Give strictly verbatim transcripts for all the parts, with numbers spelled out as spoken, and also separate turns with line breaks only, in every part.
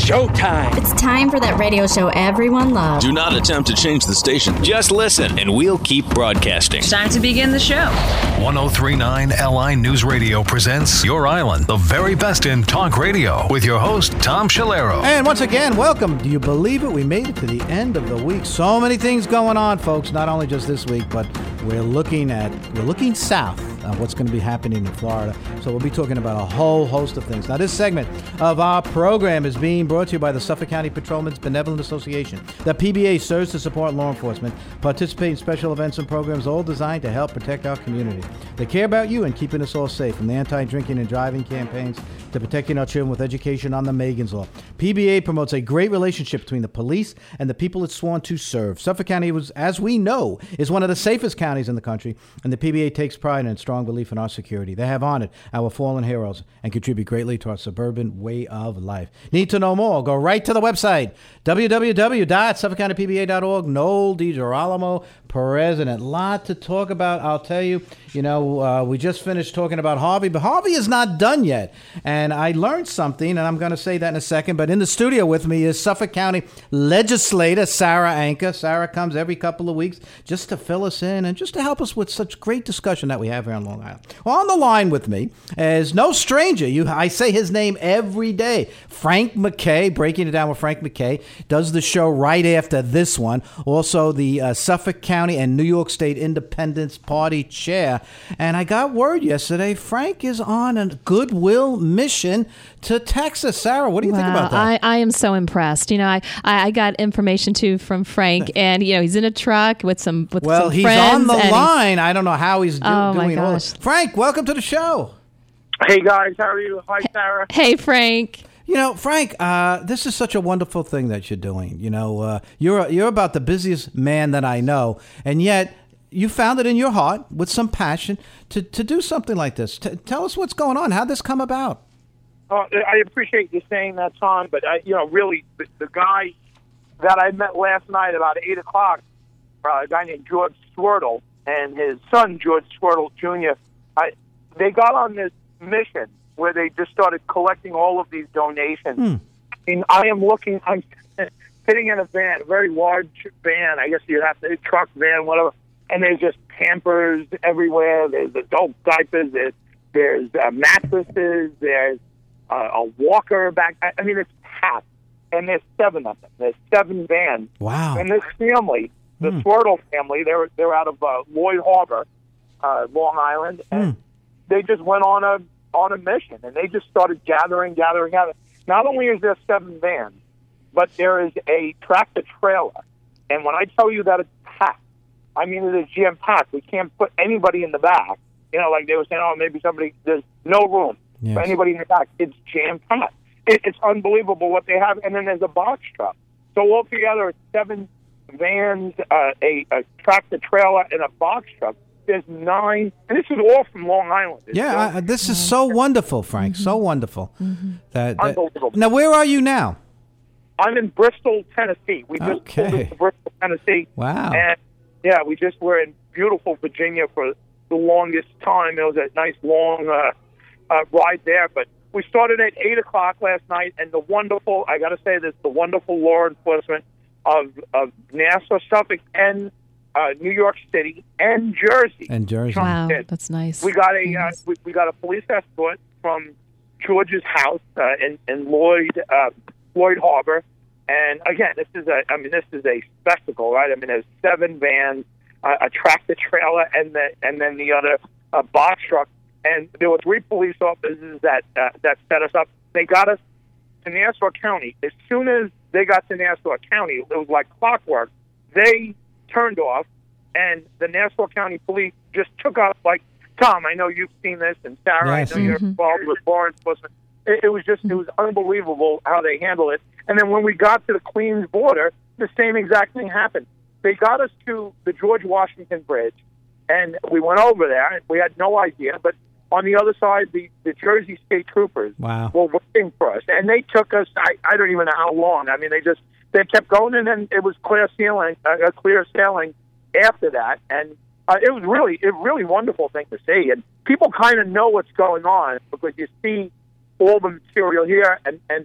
showtime.
It's time for that radio show everyone loves.
Do not attempt to change the station. Just listen, and we'll keep broadcasting.
It's time to begin the show.
one oh three point nine L I News Radio presents Your Island, the very best in talk radio, with your host, Tom Shalero.
And once again, welcome. Do you believe it? We made it to the end of the week. So many things going on, folks. Not only just this week, but we're looking at, we're looking south of what's going to be happening in Florida. So we'll be talking about a whole host of things. Now, this segment of our program is being brought to you by the Suffolk County Patrolmen's Benevolent Association. The P B A serves to support law enforcement, participate in special events and programs, all designed to help protect our community. They care about you and keeping us all safe, from the anti-drinking and driving campaigns to protecting our children with education on the Megan's Law. P B A promotes a great relationship between the police and the people it's sworn to serve. Suffolk County, was, as we know, is one of the safest counties in the country, and the P B A takes pride in its strong belief in our security. They have honored our fallen heroes and contribute greatly to our suburban way of life. Need to know more? Go right to the website, w w w dot suffolk county p b a dot org. Noel DiGirolamo, president. Lot to talk about, I'll tell you. You know, uh, we just finished talking about Harvey, but Harvey is not done yet. And I learned something, and I'm going to say that in a second. But in the studio with me is Suffolk County legislator Sarah Anka. Sarah comes every couple of weeks just to fill us in and just to help us with such great discussion that we have here on Long Island. Well, on the line with me is no stranger. You, I say his name every day. Frank MacKay, breaking it down with Frank MacKay, does the show right after this one. Also, the uh, Suffolk County and New York State Independence Party chair. And I got word yesterday, Frank is on a goodwill mission to Texas. Sarah, what do you
wow,
think about that?
I, I am so impressed. You know, I, I, I got information too from Frank, and you know, he's in a truck with some with
well,
some
he's
friends.
on the
and
line. I don't know how he's do,
oh
doing
my
all
gosh.
this. Frank, welcome to the show.
Hey guys, how are you? Hi, Sarah.
Hey, Frank.
You know, Frank, uh, this is such a wonderful thing that you're doing. You know, uh, you're you're about the busiest man that I know, and yet you found it in your heart with some passion to, to do something like this. T- tell us what's going on. How'd this come about?
Uh, I appreciate you saying that, Tom, but I, you know, really, the, the guy that I met last night about eight o'clock, uh, a guy named George Swirtle and his son George Swirtle Junior I, they got on this mission where they just started collecting all of these donations.
Hmm.
I mean, I am looking. I'm sitting in a van, a very large van. I guess you'd have to truck van, whatever. And there's just Pampers everywhere. There's adult diapers. There's, there's uh, mattresses. There's uh, a walker back. I, I mean, it's packed. And there's seven of them. There's seven vans.
Wow.
And this family, the
Hmm.
Swirtle family, they're they're out of uh, Lloyd Harbor, uh, Long Island, and
Hmm.
they just went on a on a mission, and they just started gathering, gathering, gathering. Not only is there seven vans, but there is a tractor trailer. And when I tell you that it's packed, I mean, it is jam-packed. We can't put anybody in the back. You know, like they were saying, oh, maybe somebody, there's no room
Yes.
for anybody in the back. It's jam-packed. It, it's unbelievable what they have. And then there's a box truck. So altogether, it's seven vans, uh, a, a tractor trailer, and a box truck. There's nine, and this is all from Long Island. It's
Yeah,
all-
I, this is so wonderful, Frank.
Mm-hmm.
So wonderful.
Mm-hmm.
That, that,
Unbelievable.
now, where are you now?
I'm in Bristol, Tennessee. We just
Okay.
pulled into Bristol, Tennessee.
Wow.
And yeah, we just were in beautiful Virginia for the longest time. It was a nice long uh, uh, ride there. But we started at eight o'clock last night, and the wonderful, I got to say this, the wonderful law enforcement of, of Nassau, Suffolk, and uh, New York City, and Jersey.
And Jersey.
Wow,
in.
that's nice.
We got a uh,
Nice.
we, we got a police escort from George's house uh, in in Lloyd uh, Lloyd Harbor, and again, this is a I mean this is a spectacle, right? I mean, there's seven vans, uh, a tractor trailer, and the and then the other uh, box truck, and there were three police officers that uh, that set us up. They got us to Nassau County. As soon as they got to Nassau County, it was like clockwork. They turned off, and the Nassau County Police just took off. Like, Tom, I know you've seen this, and Sarah,
Yes.
I know you're
Mhm.
involved with law enforcement. It, it was just, it was unbelievable how they handled it. And then when we got to the Queens border, the same exact thing happened. They got us to the George Washington Bridge, and we went over there. We had no idea, but on the other side, the, the Jersey State Troopers
Wow.
were waiting for us, and they took us. I, I don't even know how long. I mean, they just they kept going, and then it was clear sailing, uh, clear sailing after that, and uh, it was really, a really wonderful thing to see. And people kind of know what's going on because you see all the material here, and and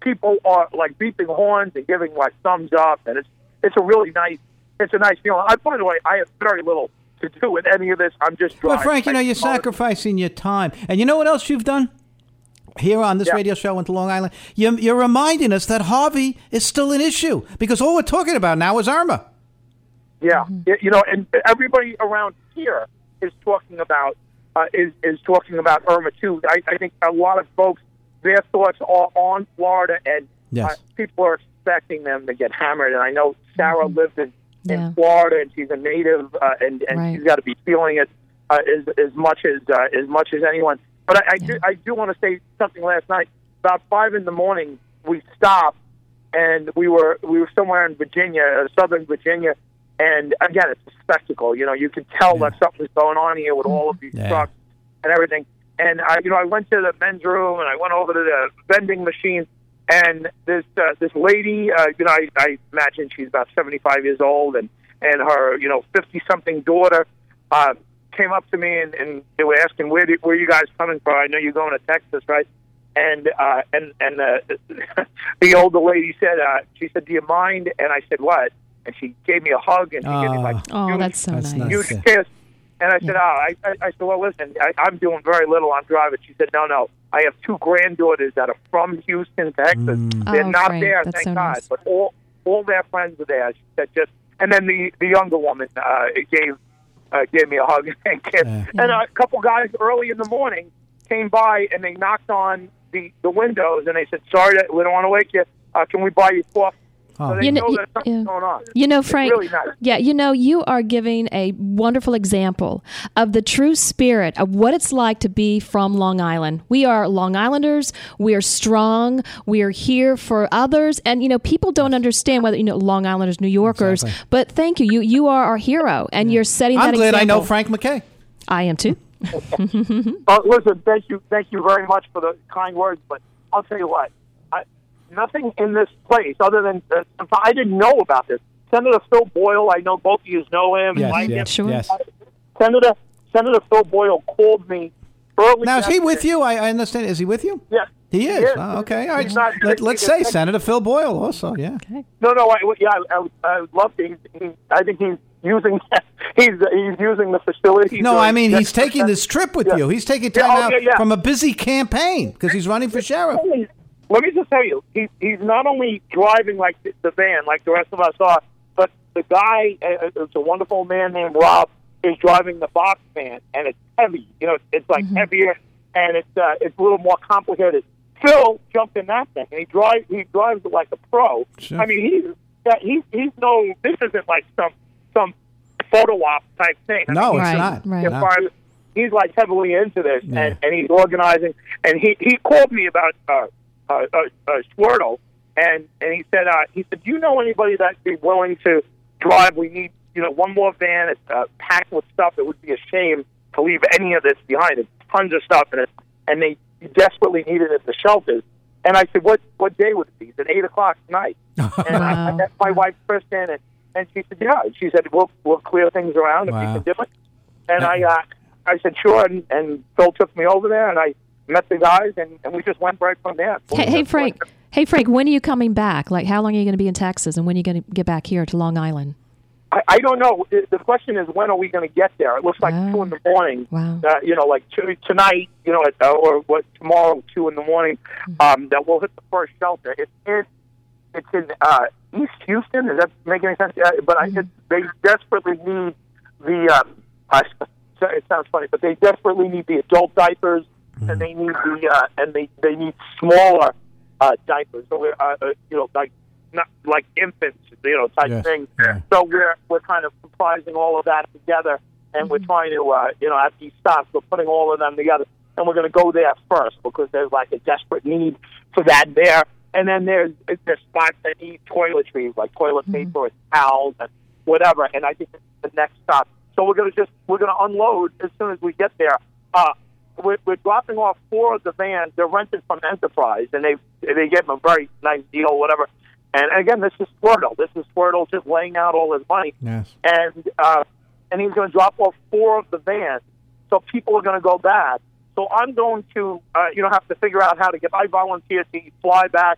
people are like beeping horns and giving like thumbs up, and it's it's a really nice it's a nice feeling. I, by the way, I have very little to do with any of this. I'm just driving.
But Frank, you know, you're sacrificing your time, and you know what else you've done here on this
yeah.
radio show into Long Island? You're, you're reminding us that Harvey is still an issue because all we're talking about now is Irma.
Yeah, you know, and everybody around here is talking about uh, is is talking about Irma too. I, I think a lot of folks, their thoughts are on Florida, and
yes.
uh, people are expecting them to get hammered. And I know Sarah
Mm-hmm.
lived in,
Yeah.
in Florida, and she's a native, uh, and and
Right.
she's got to be feeling it uh, as as much as uh, as much as anyone. But I, I
Yeah.
do I do want to say something. Last night, about five in the morning, we stopped, and we were we were somewhere in Virginia, uh, Southern Virginia. And again, it's a spectacle. You know, you can tell
Yeah.
that something's going on here with all of these
Yeah.
trucks and everything. And I, you know, I went to the men's room and I went over to the vending machine. And this uh, this lady, uh, you know, I, I imagine she's about seventy-five years old, and and her, you know, fifty-something daughter uh, came up to me and, and they were asking, "Where do, where are you guys coming from? I know you're going to Texas, right?" And uh, and and uh, the older lady said, uh, she said, "Do you mind?" And I said, "What?" And she gave me a hug, and she gave me like
Oh,
huge,
that's so
That's
nice.
nice.
huge kiss. And I said, "Oh," I, I, I said, "Well, listen, I, I'm doing very little. I'm driving." She said, "No, no, I have two granddaughters that are from Houston, Texas. They're
Oh,
not
Frank,
there,
that's
thank
so
God,
nice.
but all all their friends are there." She said, "Just," and then the the younger woman uh, gave uh, gave me a hug and kiss.
Yeah.
And a couple guys early in the morning came by and they knocked on the the windows and they said, "Sorry, that we don't want to wake you. Uh, can we buy you coffee?"
Oh.
So they
You know-
know that something's
yeah.
going on.
You know,
It's
Frank,
really nice.
yeah, you know, you are giving a wonderful example of the true spirit of what it's like to be from Long Island. We are Long Islanders. We are strong. We are here for others. And, you know, people don't understand whether, you know, Long Islanders, New Yorkers.
Exactly.
But thank you. You you are our hero, and you're setting that
I'm glad
example.
I know Frank McKay.
I am too.
Uh, listen, thank you, thank you very much for the kind words. But I'll tell you what, I, nothing in this place other than uh, I didn't know about this. Senator Phil Boyle, I know both of you know him.
Yes,
like him.
yes,
Sure.
yes.
Senator Senator Phil Boyle called me early.
Now, is he with
yesterday.
you? I, I understand. Is he with you?
Yes.
He is.
He is.
Oh, okay. All right.
He's not-
Let, let's
he's-
say
he's-
Senator Phil Boyle also. Yeah.
No, no, I, yeah, I, I, would- I would love to. He's, he, I think he's using he's he's using the facility.
No, I mean he's
Yes.
taking this trip with
Yeah.
you. He's taking
Yeah,
time
oh,
out
yeah, yeah.
from a busy campaign because he's running for sheriff.
Let me just tell you, he's he's not only driving like the, the van, like the rest of us are, but the guy, uh, it's a wonderful man named Rob, is driving the box van, and it's heavy. You know, it's, it's like heavier, and it's uh, it's a little more complicated. Phil jumped in that thing, and he drives he drives it like a pro.
Sure.
I mean, he's yeah, he's he's no. This isn't like some some photo op type thing. I
No,
mean,
it's
Right,
not.
right.
as
No.
far as he's like heavily into this,
Yeah.
and, and he's organizing. And he, he called me about uh, uh, uh, uh, Squirtle, and and he said uh, he said, "Do you know anybody that'd be willing to drive? We need you know one more van. It's uh, packed with stuff. It would be a shame to leave any of this behind. It's tons of stuff in it, and they desperately need it at the shelters." And I said, "What what day would it be?" He said, eight o'clock tonight." And I, I
Wow.
met my wife Kristen, and and she said, "Yeah." She said, "We'll we'll clear things around if
Wow.
we can do it." And I uh, I said, "Sure." And, and Phil took me over there, and I met the guys, and, and we just went right from there.
Hey, hey, Frank. Hey, Frank. When are you coming back? Like, how long are you going to be in Texas, and when are you going to get back here to Long Island?
I, I don't know. The the question is, when are we going to get there? It looks like
Wow.
two in the morning.
Wow.
Uh, you know, like two, tonight. You know, at, uh, or what tomorrow, two in the morning. Um, that we'll hit the first shelter. It's in it's in uh, East Houston. Does that make any sense? Uh, but I, it, they desperately need the. Um, I, it sounds funny, but they desperately need the adult diapers, and they need the uh, and they they need smaller uh, diapers. So we're uh, uh, you know like not like infants, you know, type
Yes.
thing.
Yeah.
So we're we're kind of comprising all of that together, and we're trying to uh, you know at these stops we're putting all of them together, and we're going to go there first because there's like a desperate need for that there. And then there's there's spots that need toiletries, like toilet paper or towels and whatever. And I think that's the next stop. So we're gonna just we're gonna unload as soon as we get there. Uh, we're, we're dropping off four of the vans. They're rented from Enterprise, and they they gave them a very nice deal, whatever. And again, this is Squirtle. This is Squirtle just laying out all his money.
Yes.
And uh, and he's going to drop off four of the vans. So people are going to go back. So I'm going to, uh, you know, have to figure out how to get. I volunteered to fly back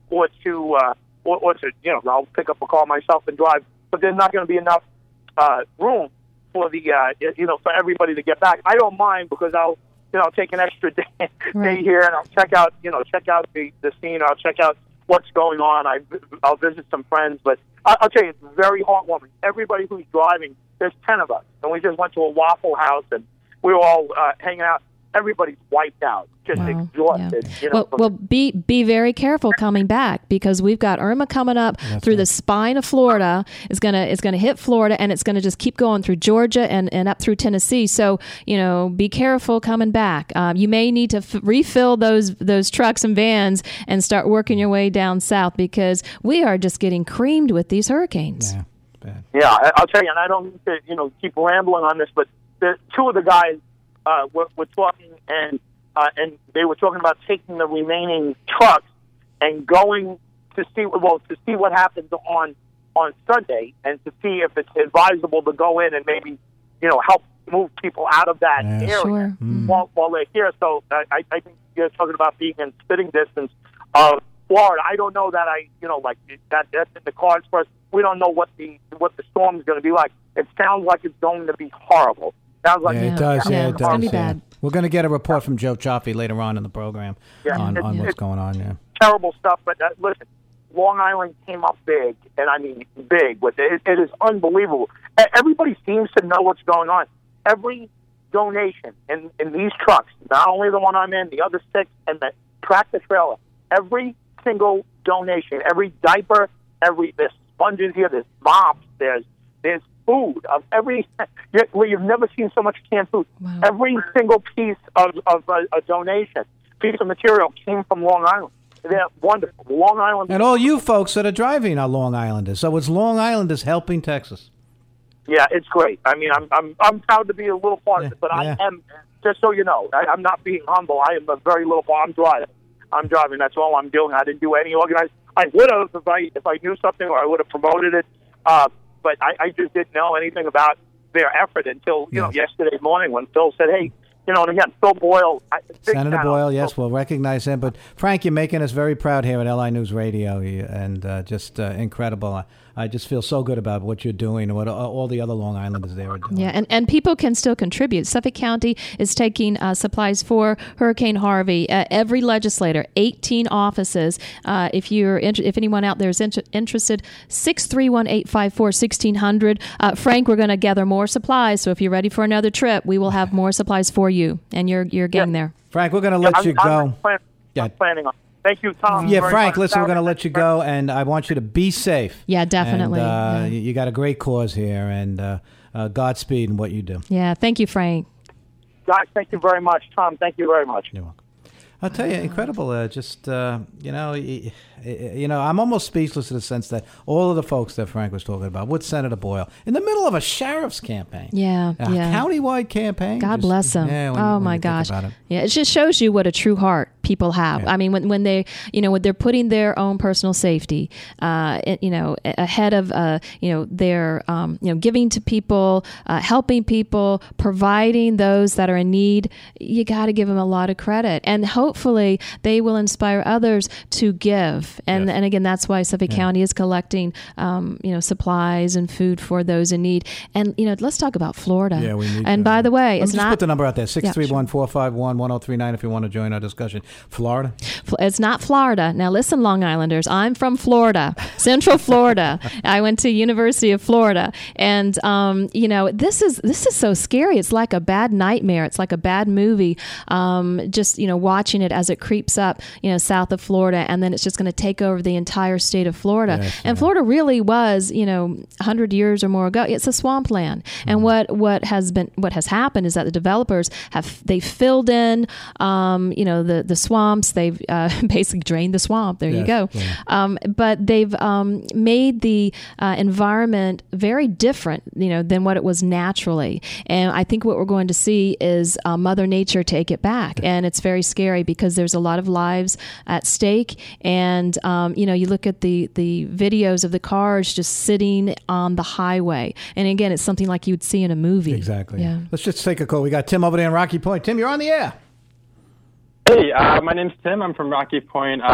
or to uh, or, or to you know I'll pick up a car myself and drive. But there's not going to be enough uh, room for the uh, you know for everybody to get back. I don't mind because I'll you know I'll take an extra day,
Right.
day here and I'll check out you know check out the, the scene. I'll check out what's going on. I I'll visit some friends, but I, I'll tell you it's very heartwarming. Everybody who's driving, there's ten of us, and we just went to a Waffle House and we were all uh, hanging out. Everybody's wiped out, just
Wow.
exhausted.
Yeah.
You know,
Well,
from-
well, be be very careful coming back because we've got Irma coming up through the spine of Florida. It's gonna it's gonna hit Florida and it's gonna just keep going through Georgia and, and up through Tennessee. So you know, be careful coming back. Um, you may need to f- refill those those trucks and vans and start working your way down south because we are just getting creamed with these hurricanes.
Yeah, bad.
Yeah, I- I'll tell you, and I don't mean to, you know, keep rambling on this, but the two of the guys uh, were, were talking, and uh, and they were talking about taking the remaining trucks and going to see, well, to see what happens on on Sunday, and to see if it's advisable to go in and maybe, you know, help move people out of that
Yeah.
area
Sure.
while, while they're here. So I, I I think you're talking about being in spitting distance of Florida. I don't know that I, you know, like that that's in the cards for us. We don't know what the what the storm is going to be like. It sounds like it's going to be horrible. Sounds like
Yeah,
Yeah.
it does. Yeah,
Yeah,
it
it's
does.
gonna be
yeah.
bad.
We're going to get a report from Joe Chaffee later on in the program
Yeah.
on,
It's-
on what's
it's-
going on. Yeah.
terrible stuff. But uh, listen, Long Island came up big, and I mean big. With it, it is unbelievable. E- Everybody seems to know what's going on. Every donation in in these trucks, not only the one I'm in, the other six, and the tractor trailer. Every single donation, every diaper, every there's sponges here, there's mops, there's there's food of every. Well, you've never seen so much canned food.
Wow.
Every single piece of of a, a donation, piece of material came from Long Island. They're wonderful. Long Island.
And all you folks that are driving are Long Islanders. So it's Long Islanders helping Texas.
Yeah, it's great. I mean, I'm I'm I'm proud to be a little part of it, but
Yeah.
I am, just so you know, I, I'm not being humble. I am a very little part. I'm driving. I'm driving. That's all I'm doing. I didn't do any organized. I would have if I if I knew something, or I would have promoted it. Uh, but I, I just didn't know anything about their effort until you know
Yes.
yesterday morning when Phil said, "Hey, you know," and again, Phil Boyle, I, big
Senator
fan of
Boyle,
Phil.
yes, we'll recognize him. But Frank, you're making us very proud here at L I News Radio, You- and uh, just uh, incredible. I, I just feel so good about what you're doing and what all the other Long Islanders there are doing.
Yeah, and, and people can still contribute. Suffolk County is taking uh, supplies for Hurricane Harvey. Uh, every legislator, eighteen offices. Uh, if you're inter- if anyone out there is inter- interested, six three one, eight five four, one six zero zero. Uh, Frank, we're going to gather more supplies. So if you're ready for another trip, we will have more supplies for you and your your gang
Yeah.
there.
Frank, we're going to let
I'm,
you
I'm
go.
plan-
Yeah.
I'm planning on. Thank you, Tom.
Yeah,
very
Frank,
much.
listen, we're going to let you go, and I want you to be safe.
Yeah, definitely.
And, uh,
Yeah.
you, you got a great cause here, and uh, uh, Godspeed in what you do.
Yeah, thank you, Frank.
Guys, thank you very much. Tom, thank you very much.
You're welcome. I'll tell you, incredible. Uh, just uh, you know, y- y- you know, I'm almost speechless in the sense that all of the folks that Frank was talking about with Senator Boyle in the middle of a sheriff's campaign,
Yeah,
a
yeah.
countywide campaign.
God
Just-
bless them.
Yeah, when you-
oh
when
my
you think
gosh.
about it.
Yeah, it just shows you what a true heart people have.
Yeah.
I mean, when, when they, you know, when they're putting their own personal safety, uh, it- you know, a- ahead of, uh, you know, their, um, you know, giving to people, uh, helping people, providing those that are in need, you got to give them a lot of credit. And hopefully they will inspire others to give. And,
Yes.
and again, that's why Suffolk County is collecting, um, you know, supplies and food for those in need. And, you know, let's talk about Florida.
Yeah, we need
And
to.
by the way,
Let me
it's
just
not
put the number out there: six three one, four five one, one zero three nine. If you want to join our discussion, Florida.
It's not Florida. Now listen, Long Islanders, I'm from Florida, Central Florida. I went to University of Florida, and um, you know this is this is so scary. It's like a bad nightmare. It's like a bad movie. Um, just you know watching it as it creeps up, you know, south of Florida, and then it's just going to take over the entire state of Florida.
Yes,
and
yeah.
Florida really was, you know, one hundred years or more ago. It's a swampland, and what what has been what has happened is that the developers have they filled in, um, you know, the the swamps. They've uh, basically drained the swamp. There you
Yes,
go.
yeah.
Um, but they've um, made the uh, environment very different, you know, than what it was naturally. And I think what we're going to see is uh, Mother Nature take it back, and it's very scary because there's a lot of lives at stake. And um, you know, you look at the the videos of the cars just sitting on the highway, and again, it's something like you'd see in a movie.
Exactly.
Yeah.
Let's just take a call. We got Tim over there in Rocky Point. Tim, you're on the air.
Hey, uh, my name's Tim. I'm from Rocky Point. Uh,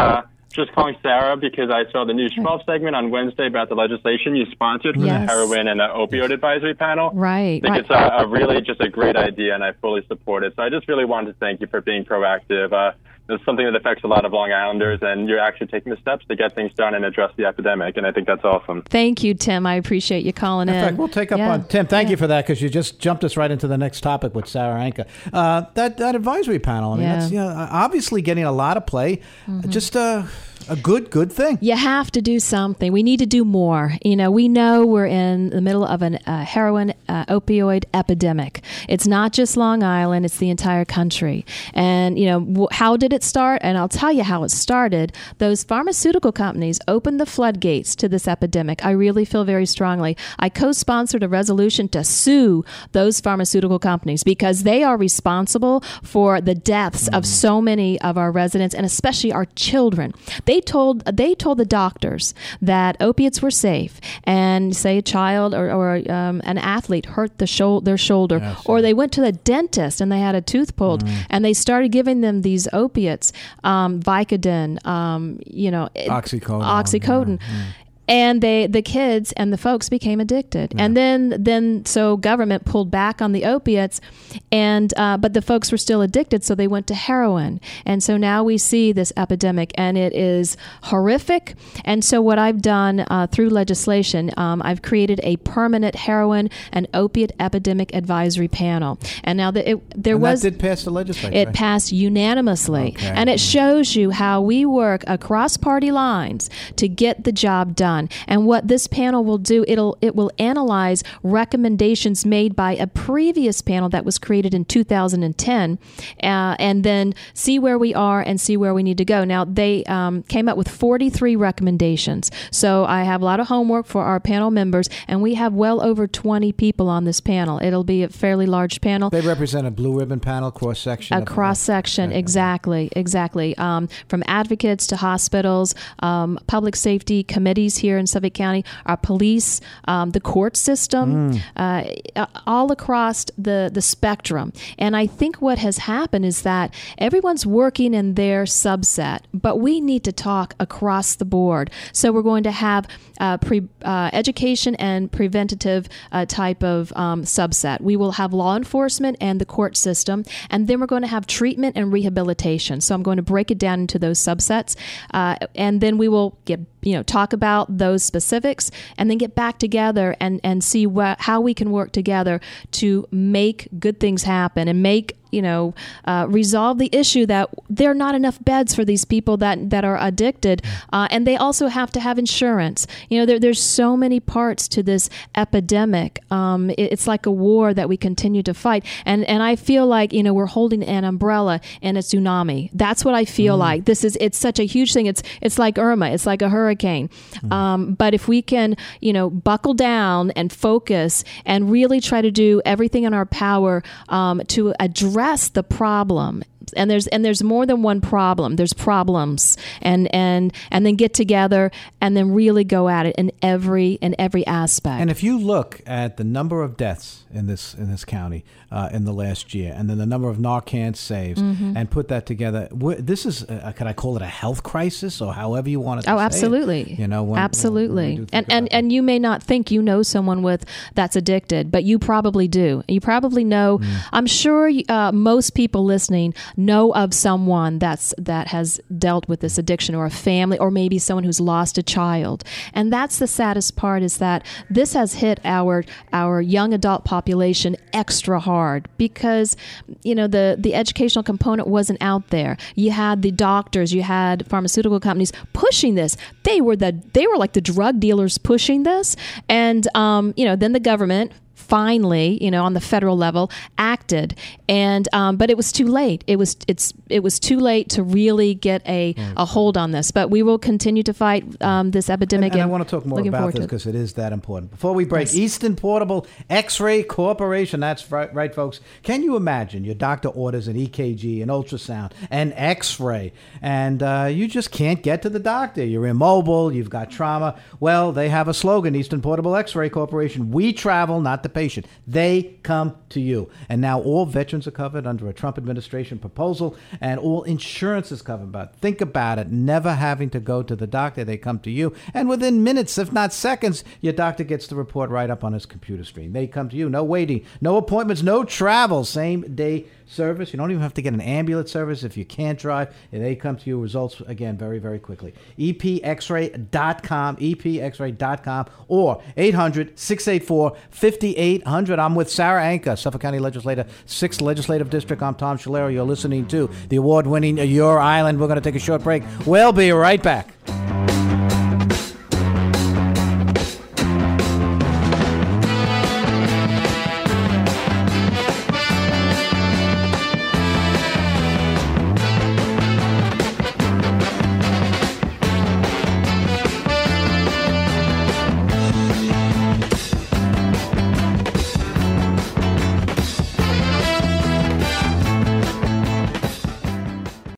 just calling Sarah because I saw the News twelve segment on Wednesday about the legislation you sponsored for
Yes.
the heroin and uh, opioid advisory panel.
Right.
I think
right.
it's a, a really just a great idea, and I fully support it. So I just really wanted to thank you for being proactive. Uh, it's something that affects a lot of Long Islanders, and you're actually taking the steps to get things done and address the epidemic, and I think that's awesome.
Thank you, Tim. I appreciate you calling in.
In fact, we'll take up
Yeah.
on Tim. Thank
Yeah.
you for that, because you just jumped us right into the next topic with Sarah Anka. Uh, that that advisory panel. I mean,
Yeah.
that's you know, obviously getting a lot of play. Just uh, a good good thing.
You have to do something. We need to do more. You know, we know we're in the middle of a uh, heroin uh, opioid epidemic. It's not just Long Island, it's the entire country. And, you know, w- how did it start? And I'll tell you how it started. Those pharmaceutical companies opened the floodgates to this epidemic. I really feel very strongly. I co-sponsored a resolution to sue those pharmaceutical companies because they are responsible for the deaths of so many of our residents and especially our children. They told they told the doctors that opiates were safe, and say a child or, or um, an athlete hurt the shou- their shoulder,
Yes,
or
yeah.
they went to the dentist and they had a tooth pulled, and they started giving them these opiates, um, Vicodin, um, you know, it-
Oxycodone.
oxycodone. And they, the kids and the folks became addicted, and then, then so government pulled back on the opiates, and uh, but the folks were still addicted, so they went to heroin, and so now we see this epidemic, and it is horrific. And so what I've done uh, through legislation, um, I've created a permanent heroin and opiate epidemic advisory panel, and now that it, there
And
was
that did pass the legislature.
it
right?
passed unanimously.
Okay.
And it shows you how we work across party lines to get the job done. And what this panel will do, it'll it will analyze recommendations made by a previous panel that was created in two thousand ten, uh, and then see where we are and see where we need to go. Now, they um, came up with forty-three recommendations. So I have a lot of homework for our panel members, and we have well over twenty people on this panel. It'll be a fairly large panel.
They represent a blue ribbon panel, cross section.
A cross section, exactly, exactly. Um, from advocates to hospitals, um, public safety committees here in Suffolk County, our police, um, the court system, uh, all across the, the spectrum. And I think what has happened is that everyone's working in their subset, but we need to talk across the board. So we're going to have uh, pre, uh, education and preventative uh, type of um, subset. We will have law enforcement and the court system, and then we're going to have treatment and rehabilitation. So I'm going to break it down into those subsets, uh, and then we will get you know talk about those specifics, and then get back together and and see what how we can work together to make good things happen and make you know uh, resolve the issue that there are not enough beds for these people that that are addicted, uh, and they also have to have insurance. You know, there, there's so many parts to this epidemic. Um, it, it's like a war that we continue to fight, and and I feel like you know we're holding an umbrella in a tsunami. That's what I feel mm. like. This is it's such a huge thing. It's it's like Irma. It's like a hurricane. Mm. Um, but if we can you know buckle down and focus and really try to do everything in our power um, to address the problem. And there's and there's more than one problem. There's problems, and and and then get together and then really go at it in every in every aspect.
And if you look at the number of deaths in this in this county uh, in the last year, and then the number of Narcan saves, mm-hmm. and put that together, this is a, can I call it a health crisis, or however you want to
oh,
say
absolutely.
it? You know, when,
absolutely.
when
and and and you may not think you know someone with that's addicted, but you probably do. You probably know. Mm. I'm sure uh, most people listening know of someone that's that has dealt with this addiction, or a family, or maybe someone who's lost a child. And that's the saddest part, is that this has hit our our young adult population extra hard, because you know the the educational component wasn't out there. You had the doctors, you had pharmaceutical companies pushing this. They were the they were like the drug dealers pushing this, and um, you know then the government finally, you know, on the federal level, acted, and um, but it was too late. It was it's it was too late to really get a, right. a hold on this. But we will continue to fight um, this epidemic.
And, and,
and
I want to talk more about this because it is that important. Before we break, yes. Eastern Portable X-Ray Corporation. That's right, right, folks. Can you imagine your doctor orders an E K G, an ultrasound, an X-ray, and uh, you just can't get to the doctor? You're immobile. You've got trauma. Well, they have a slogan: Eastern Portable X-Ray Corporation. We travel, not the patient. They come to you. And now all veterans are covered under a Trump administration proposal, and all insurance is covered. But think about it, never having to go to the doctor. They come to you, and within minutes, if not seconds, your doctor gets the report right up on his computer screen. They come to you, no waiting, no appointments, no travel, same day service. You don't even have to get an ambulance service if you can't drive. And they come to you. Results, again, very, very quickly. E P X ray dot com, E P X ray dot com, or eight hundred, six eight four, five eight zero zero. I'm with Sarah Anka, Suffolk County Legislator, sixth Legislative District. I'm Tom Scilero. You're listening to the award-winning Your Island. We're going to take a short break. We'll be right back.